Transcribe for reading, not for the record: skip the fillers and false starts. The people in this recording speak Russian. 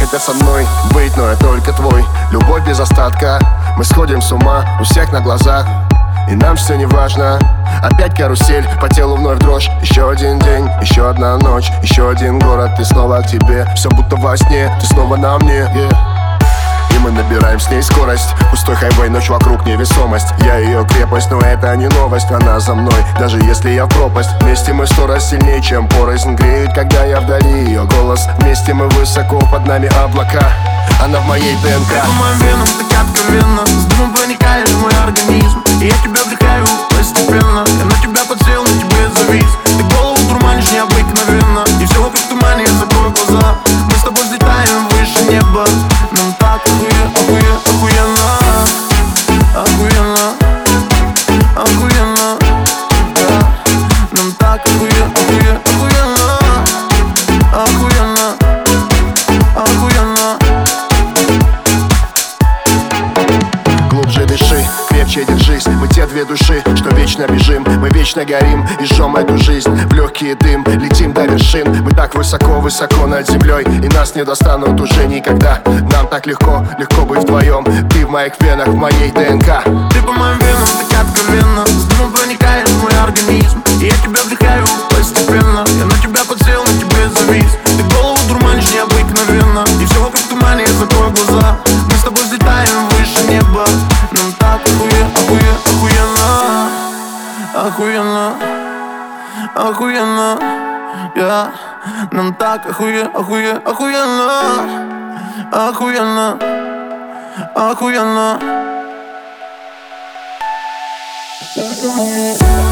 опять со мной быть, но я только твой. Любовь без остатка, мы сходим с ума у всех на глазах, и нам все не важно. Опять карусель, по телу вновь дрожь. Еще один день, еще одна ночь, еще один город, и снова к тебе. Все будто во сне, ты снова на мне, И мы набираем с ней скорость. Пустой хайвей, ночь вокруг невесомость. Я ее крепость, но это не новость. Она за мной, даже если я в пропасть. Вместе мы 100 раз сильнее, чем порознь. Греет, когда я вдали ее голос. Вместе мы высоко, под нами облака. Она в моей ДНК. Ты по моим венам, так откровенно. С дымом проникаешь в мой организм, и я тебя вдыхаю постепенно. Я на тебя подсел, на тебе завис. Ты голову дурманишь необыкновенно, и все вокруг в тумане, я закрою глаза. Мы с тобой взлетаем выше неба. Нам так охуенно, охуенно, охуенно, да. Нам так охуенно, охуенно, охуенно. Глубже дыши, крепче держись. Мы те две души, что вечно бежим. Мы вечно горим и жжем эту жизнь в легкий дым. Летим до вершин, мы так высоко-высоко над землей, и нас не достанут уже никогда. Нам так легко, легко быть вдвоем. Ты в моих венах, в моей ДНК. Ты по моим венам, так откровенно. С дымом проникаешь в мой организм, и я тебя вдыхаю постепенно. Я на тебя подсел, на тебе завис. Ты голову дурманишь необыкновенно, и все вокруг в тумане, я закрою глаза. Мы с тобой взлетаем выше неба. Нам так охуенно, охуенно, yeah. Нам так охуенно, охуенно.